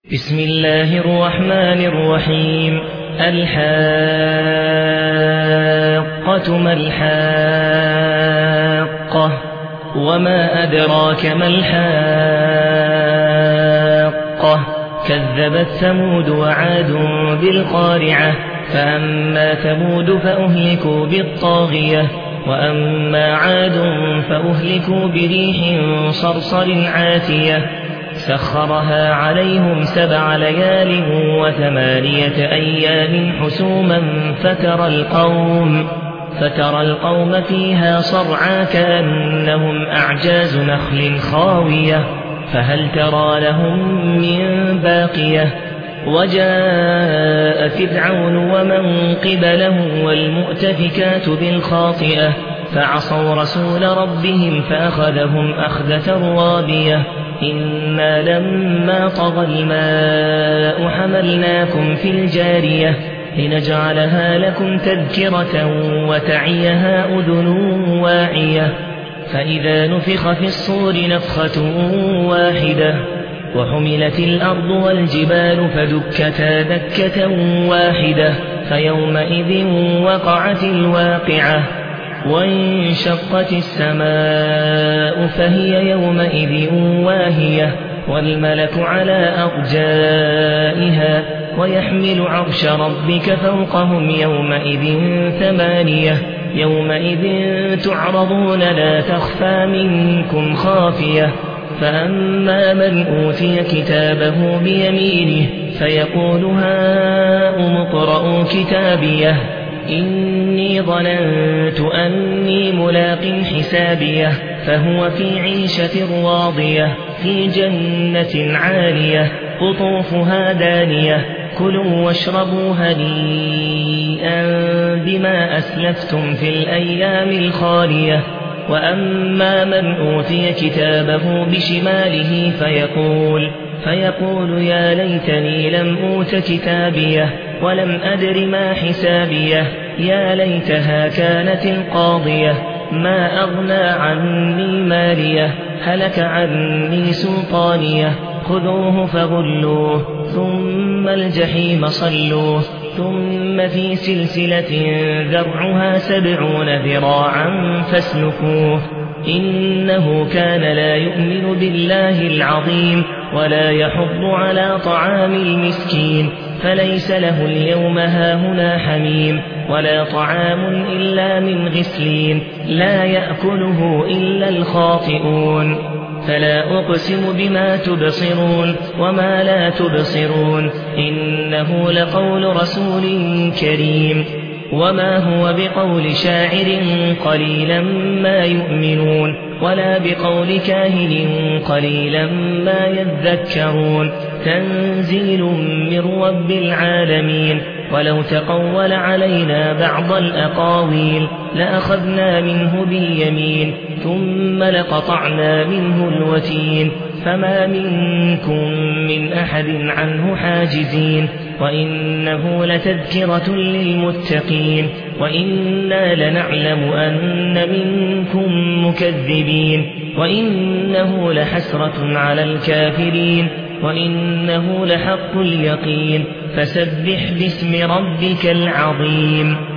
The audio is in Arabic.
بسم الله الرحمن الرحيم. الحاقة ما الحاقة وما أدراك ما الحاقة كذبت ثمود وعاد بالقارعة فأما ثمود فأهلكوا بالطاغية وأما عاد فأهلكوا بريح صرصر عاتية سخرها عليهم 7 ليال و8 أيام حسوما فترى القوم فيها صرعى كأنهم أعجاز نخل خاوية فهل ترى لهم من باقية وجاء فرعون ومن قبله والمؤتفكات بالخاطئة فعصوا رسول ربهم فأخذهم أخذة رابية إنا لما طغى الماء حملناكم في الجارية لنجعلها لكم تذكرة وتعيها أذن واعية فإذا نفخ في الصور نفخة واحدة وحملت الأرض والجبال فدكتا دكة واحدة فيومئذ وقعت الواقعة وانشقت السماء فهي يومئذ واهية والملك على أرجائها ويحمل عرش ربك فوقهم يومئذ 8 يومئذ تعرضون لا تخفى منكم خافية فأما من أوتي كتابه بيمينه فيقول هاؤم اقرءوا كتابيه إني ظننت أني ملاق حسابيه فهو في عيشة راضية في جنة عالية قطوفها دانية كلوا واشربوا هنيئا بما أسلفتم في الأيام الخالية وأما من أوتي كتابه بشماله فيقول يا ليتني لم أوت كتابيه ولم أدر ما حسابيه يا ليتها كانت القاضية ما أغنى عني ماليه هلك عني سلطانيه خذوه فغلوه ثم الجحيم صلوه ثم في سلسلة ذرعها 70 ذراعا فاسلكوه إنه كان لا يؤمن بالله العظيم ولا يحض على طعام المسكين فليس له اليوم هاهنا حميم ولا طعام إلا من غسلين لا يأكله إلا الخاطئون فلا أقسم بما تبصرون وما لا تبصرون إنه لقول رسول كريم وما هو بقول شاعر قليلا ما يؤمنون ولا بقول كاهن قليلا ما يذكرون تنزيل من رب العالمين ولو تقول علينا بعض الأقاويل لأخذنا منه باليمين ثم لقطعنا منه الوتين فما منكم من أحد عنه حاجزين وإنه لتذكرة للمتقين وإنا لنعلم أن منكم مكذبين وإنه لحسرة على الكافرين وإنه لحق اليقين فسبح باسم ربك العظيم.